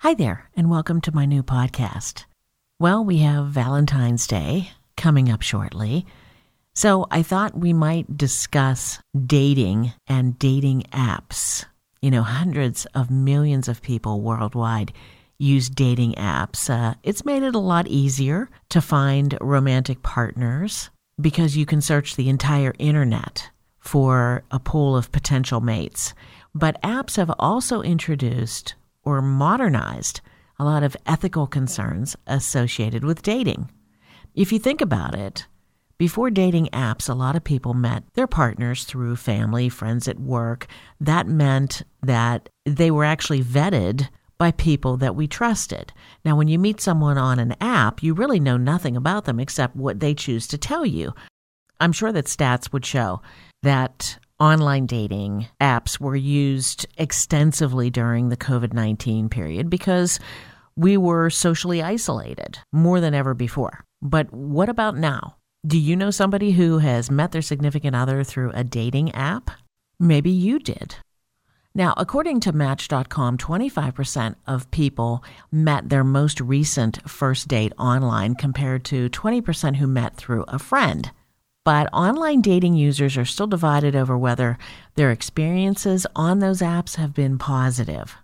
Hi there, and welcome to my new podcast. Well, we have Valentine's Day coming up shortly, so I thought we might discuss dating and dating apps. You know, hundreds of millions of people worldwide use dating apps. It's made it a lot easier to find romantic partners because you can search the entire internet for a pool of potential mates. But apps have also introduced or modernized a lot of ethical concerns associated with dating. If you think about it, before dating apps, a lot of people met their partners through family, friends at work. That meant that they were actually vetted by people that we trusted. Now, when you meet someone on an app, you really know nothing about them except what they choose to tell you. I'm sure that stats would show that online dating apps were used extensively during the COVID-19 period because we were socially isolated more than ever before. But what about now? Do you know somebody who has met their significant other through a dating app? Maybe you did. Now, according to Match.com, 25% of people met their most recent first date online compared to 20% who met through a friend. But online dating users are still divided over whether their experiences on those apps have been positive.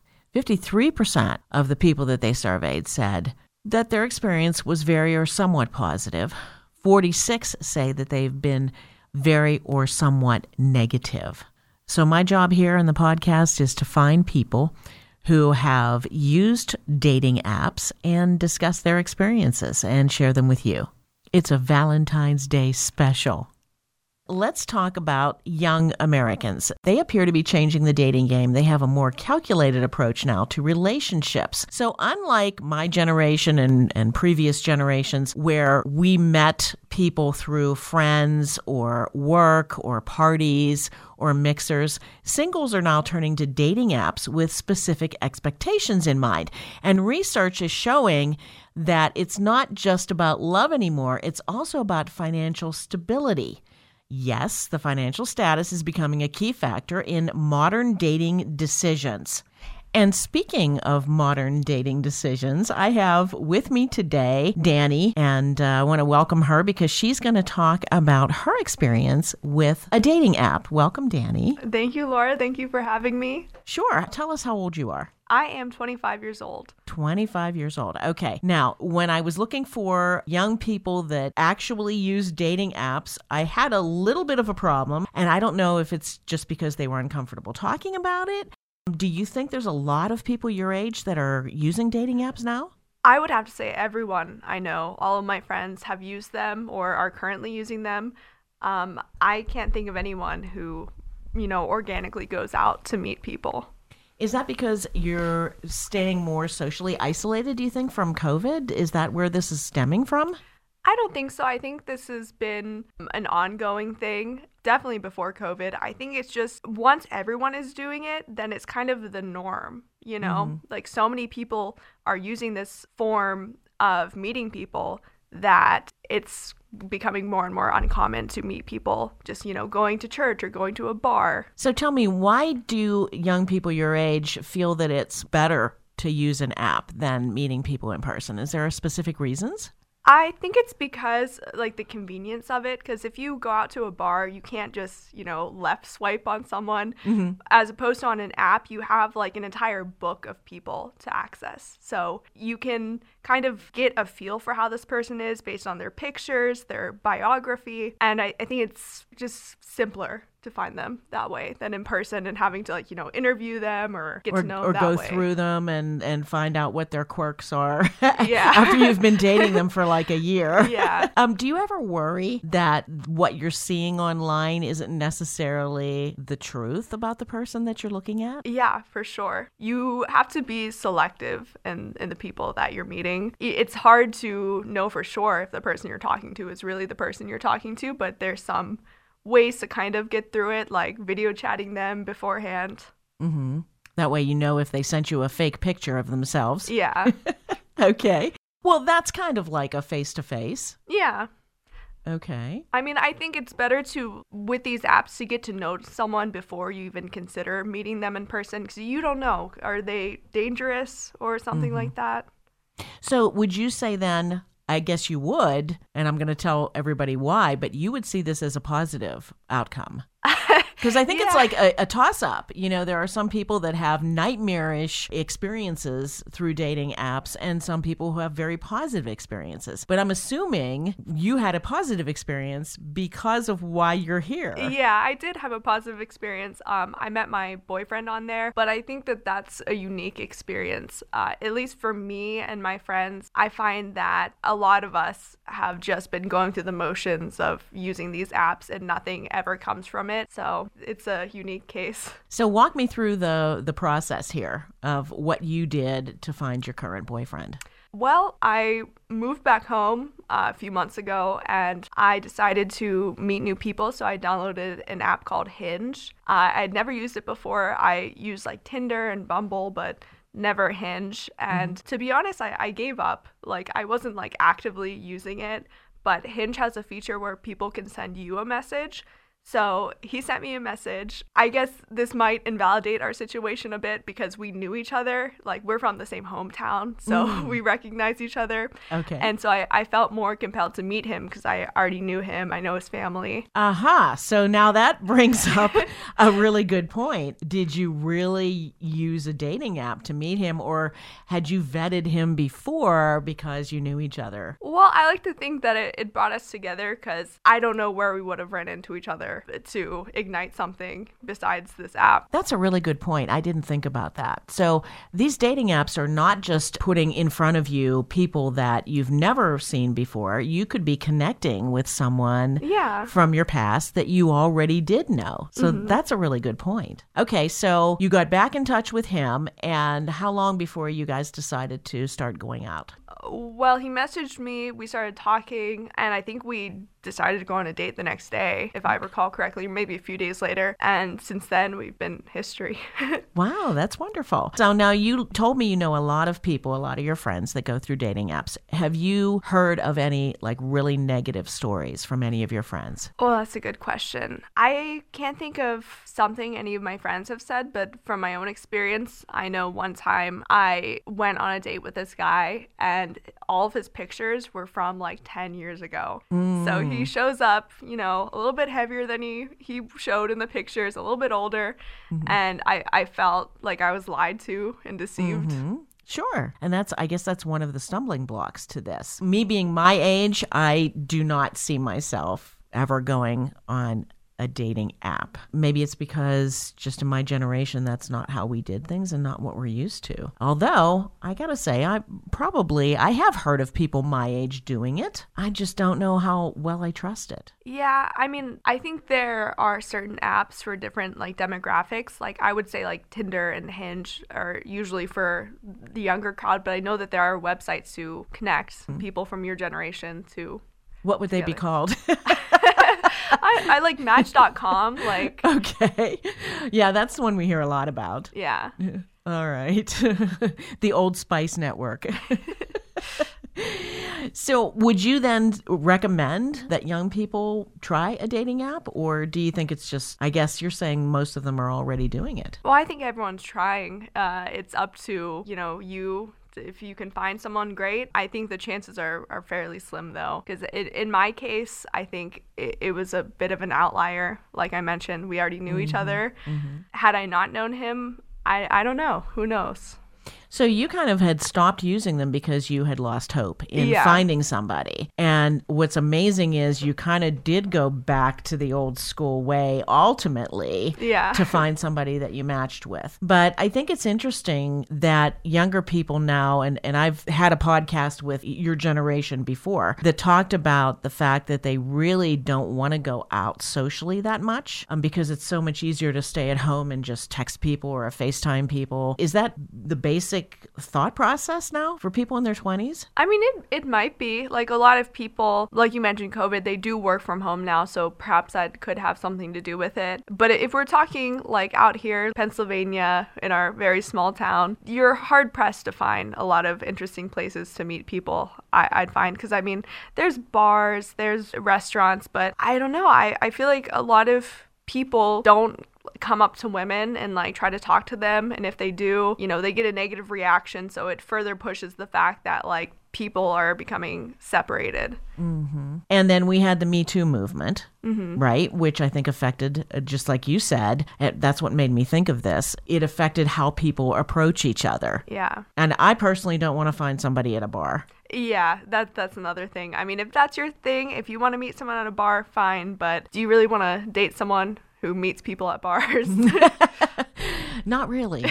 53% of the people that they surveyed said that their experience was very or somewhat positive. 46 say that they've been very or somewhat negative. So my job here in the podcast is to find people who have used dating apps and discuss their experiences and share them with you. It's a Valentine's Day special. Let's talk about young Americans. They appear to be changing the dating game. They have a more calculated approach now to relationships. So unlike my generation and previous generations where we met people through friends or work or parties or mixers, singles are now turning to dating apps with specific expectations in mind. And research is showing that it's not just about love anymore, it's also about financial stability. Yes, the financial status is becoming a key factor in modern dating decisions. And speaking of modern dating decisions, I have with me today Danny, and I want to welcome her because she's going to talk about her experience with a dating app. Welcome, Danny. Thank you, Laura. Thank you for having me. Sure. Tell us how old you are. I am 25 years old. 25 years old. Okay. Now, when I was looking for young people that actually use dating apps, I had a little bit of a problem, and I don't know if it's just because they were uncomfortable talking about it. Do you think there's a lot of people your age that are using dating apps now? I would have to say everyone I know, all of my friends have used them or are currently using them. I can't think of anyone who, organically goes out to meet people. Is that because you're staying more socially isolated, do you think, from COVID? Is that where this is stemming from? I don't think so. I think this has been an ongoing thing, definitely before COVID. I think it's just once everyone is doing it, then it's kind of the norm, Like so many people are using this form of meeting people that it's becoming more and more uncommon to meet people just, going to church or going to a bar. So tell me, why do young people your age feel that it's better to use an app than meeting people in person? Is there a specific reasons? I think it's because, the convenience of it, because if you go out to a bar, you can't just, left swipe on someone. Mm-hmm. As opposed to on an app, you have, an entire book of people to access. So you can kind of get a feel for how this person is based on their pictures, their biography, and I think it's just simpler to find them that way than in person and having to interview them or get to know them that way. Or go through them and find out what their quirks are yeah. after you've been dating them for a year. Yeah. Do you ever worry that what you're seeing online isn't necessarily the truth about the person that you're looking at? Yeah, for sure. You have to be selective in the people that you're meeting. It's hard to know for sure if the person you're talking to is really the person you're talking to, but there's some ways to kind of get through it, like video chatting them beforehand. Mm-hmm. That way you know if they sent you a fake picture of themselves. Yeah. Okay. Well, that's kind of like a face-to-face. Yeah. Okay. I mean, I think it's better with these apps, to get to know someone before you even consider meeting them in person, because you don't know, are they dangerous or something like that? So would you say then, I guess you would, and I'm going to tell everybody why, but you would see this as a positive outcome? Because I think it's like a toss-up. You know, there are some people that have nightmarish experiences through dating apps and some people who have very positive experiences. But I'm assuming you had a positive experience because of why you're here. Yeah, I did have a positive experience. I met my boyfriend on there, but I think that that's a unique experience. At least for me and my friends, I find that a lot of us have just been going through the motions of using these apps and nothing ever comes from it. So it's a unique case. So walk me through the process here of what you did to find your current boyfriend. Well, I moved back home a few months ago and I decided to meet new people. So I downloaded an app called Hinge. I'd never used it before. I used like Tinder and Bumble, but never Hinge. And to be honest, I gave up. Like, I wasn't like actively using it, but Hinge has a feature where people can send you a message. So he sent me a message. I guess this might invalidate our situation a bit because we knew each other. Like, we're from the same hometown, so we recognize each other. Okay. And so I felt more compelled to meet him because I already knew him. I know his family. Aha. So now that brings up a really good point. Did you really use a dating app to meet him, or had you vetted him before because you knew each other? Well, I like to think that it brought us together because I don't know where we would have run into each other to ignite something besides this app. That's a really good point. I didn't think about that. So these dating apps are not just putting in front of you people that you've never seen before. You could be connecting with someone from your past that you already did know. So that's a really good point. Okay, so you got back in touch with him, and how long before you guys decided to start going out? Well, he messaged me, we started talking, and I think we decided to go on a date the next day, if I recall correctly, maybe a few days later. And since then, we've been history. Wow, that's wonderful. So now you told me you know a lot of people, a lot of your friends that go through dating apps. Have you heard of any like really negative stories from any of your friends? Well, that's a good question. I can't think of something any of my friends have said, but from my own experience, I know one time I went on a date with this guy and all of his pictures were from like 10 years ago. So he shows up, you know, a little bit heavier than he showed in the pictures, a little bit older. And I felt like I was lied to and deceived. Sure. And I guess that's one of the stumbling blocks to this. Me being my age, I do not see myself ever going on a dating app. Maybe it's because just in my generation, that's not how we did things and not what we're used to. Although, I gotta say, I have heard of people my age doing it. I just don't know how well I trust it. Yeah, I mean, I think there are certain apps for different like demographics. Like, I would say like Tinder and Hinge are usually for the younger crowd, but I know that there are websites to connect people from your generation to. What would they be called? I like Match.com. Like, okay. Yeah, that's the one we hear a lot about. Yeah. All right. The Old Spice Network. So would you then recommend that young people try a dating app, or do you think it's just, I guess you're saying most of them are already doing it? Well, I think everyone's trying. It's up to, you. If you can find someone great, I think the chances are fairly slim, though. Because in my case, I think it was a bit of an outlier. Like I mentioned, we already knew each other. Had I not known him, I don't know. Who knows? So you kind of had stopped using them because you had lost hope in finding somebody. And what's amazing is you kind of did go back to the old school way ultimately to find somebody that you matched with. But I think it's interesting that younger people now, and I've had a podcast with your generation before that talked about the fact that they really don't want to go out socially that much because it's so much easier to stay at home and just text people or FaceTime people. Is that the basic realistic thought process now for people in their 20s? I mean, it might be. Like, a lot of people, like you mentioned, COVID, they do work from home now, so perhaps that could have something to do with it. But if we're talking like out here, Pennsylvania, in our very small town, you're hard-pressed to find a lot of interesting places to meet people, I'd find. Because, I mean, there's bars, there's restaurants, but I don't know. I feel like a lot of people don't come up to women and like try to talk to them, and if they do, you know, they get a negative reaction, so it further pushes the fact that like people are becoming separated. Mm-hmm. And then we had the Me Too movement, right, which I think affected, just like you said, that's what made me think of this. It affected how people approach each other. Yeah. And I personally don't want to find somebody at a bar. Yeah, that's another thing. I mean, if that's your thing, if you want to meet someone at a bar, fine, but do you really want to date someone who meets people at bars? Not really.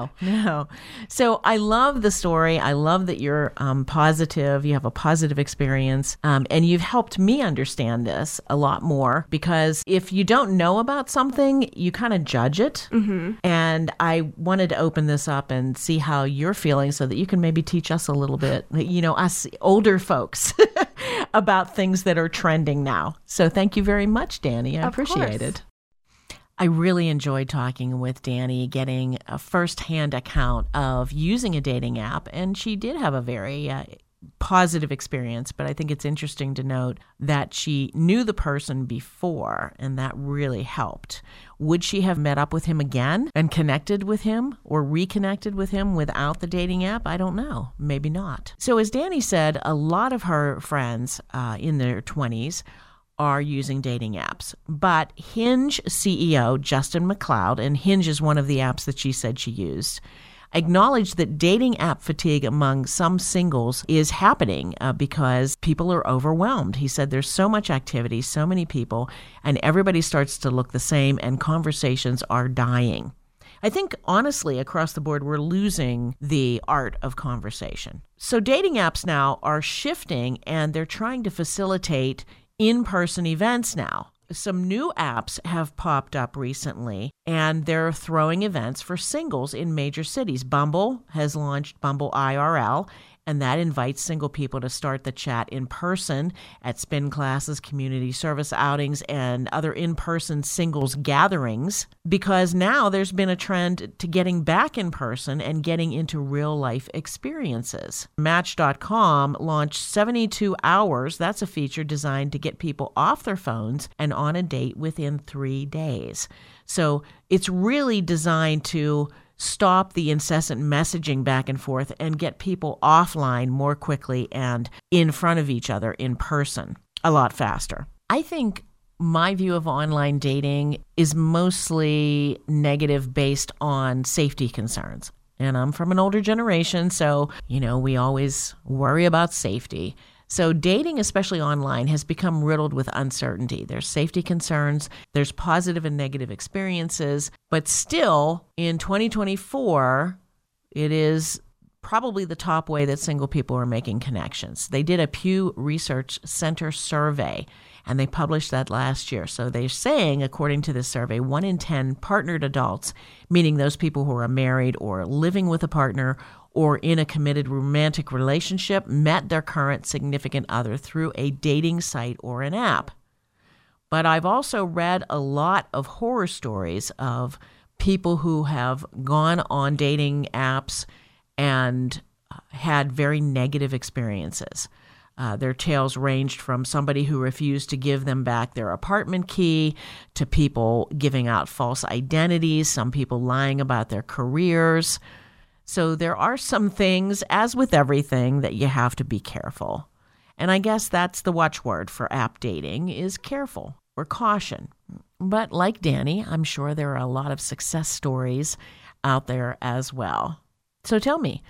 No. So I love the story. I love that you're positive. You have a positive experience. And you've helped me understand this a lot more, because if you don't know about something, you kind of judge it. Mm-hmm. And I wanted to open this up and see how you're feeling so that you can maybe teach us a little bit, you know, us older folks about things that are trending now. So thank you very much, Danny. I appreciate it. I really enjoyed talking with Danny, getting a firsthand account of using a dating app, and she did have a very positive experience, but I think it's interesting to note that she knew the person before, and that really helped. Would she have met up with him again and connected with him or reconnected with him without the dating app? I don't know. Maybe not. So as Danny said, a lot of her friends in their 20s are using dating apps. But Hinge CEO Justin McLeod, and Hinge is one of the apps that she said she used, acknowledged that dating app fatigue among some singles is happening because people are overwhelmed. He said there's so much activity, so many people, and everybody starts to look the same, and conversations are dying. I think, honestly, across the board, we're losing the art of conversation. So dating apps now are shifting, and they're trying to facilitate in-person events now. Some new apps have popped up recently, and they're throwing events for singles in major cities. Bumble has launched Bumble IRL, and that invites single people to start the chat in person at spin classes, community service outings, and other in-person singles gatherings, because now there's been a trend to getting back in person and getting into real-life experiences. Match.com launched 72 Hours. That's a feature designed to get people off their phones and on a date within 3 days. So it's really designed to stop the incessant messaging back and forth and get people offline more quickly and in front of each other in person a lot faster. I think my view of online dating is mostly negative based on safety concerns. And I'm from an older generation, so, we always worry about safety. So dating, especially online, has become riddled with uncertainty. There's safety concerns, there's positive and negative experiences, but still, in 2024, it is probably the top way that single people are making connections. They did a Pew Research Center survey, and they published that last year. So they're saying, according to this survey, 1 in 10 partnered adults, meaning those people who are married or living with a partner or in a committed romantic relationship, met their current significant other through a dating site or an app. But I've also read a lot of horror stories of people who have gone on dating apps and had very negative experiences. Their tales ranged from somebody who refused to give them back their apartment key to people giving out false identities, some people lying about their careers. So there are some things, as with everything, that you have to be careful. And I guess that's the watchword for app dating, is careful or caution. But like Danny, I'm sure there are a lot of success stories out there as well. So tell me,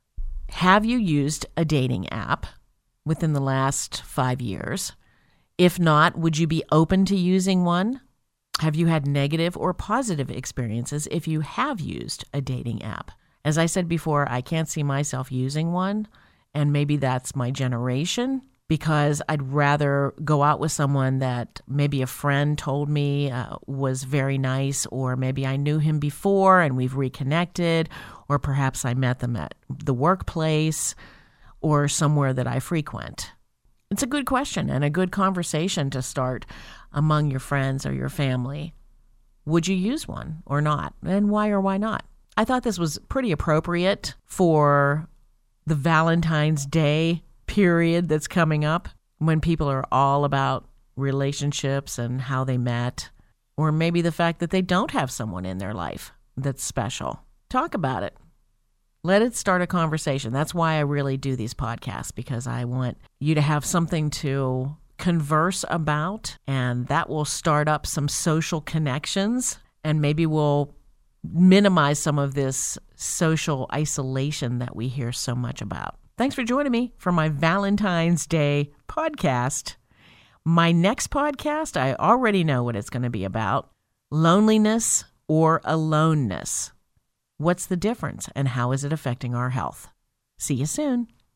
have you used a dating app within the last 5 years? If not, would you be open to using one? Have you had negative or positive experiences if you have used a dating app? As I said before, I can't see myself using one, and maybe that's my generation. because I'd rather go out with someone that maybe a friend told me was very nice, or maybe I knew him before and we've reconnected, or perhaps I met them at the workplace or somewhere that I frequent. It's a good question and a good conversation to start among your friends or your family. Would you use one or not? And why or why not? I thought this was pretty appropriate for the Valentine's Day period that's coming up, when people are all about relationships and how they met, or maybe the fact that they don't have someone in their life that's special. Talk about it. Let it start a conversation. That's why I really do these podcasts, because I want you to have something to converse about, and that will start up some social connections, and maybe we'll minimize some of this social isolation that we hear so much about. Thanks for joining me for my Valentine's Day podcast. My next podcast, I already know what it's going to be about: loneliness or aloneness. What's the difference, and how is it affecting our health? See you soon.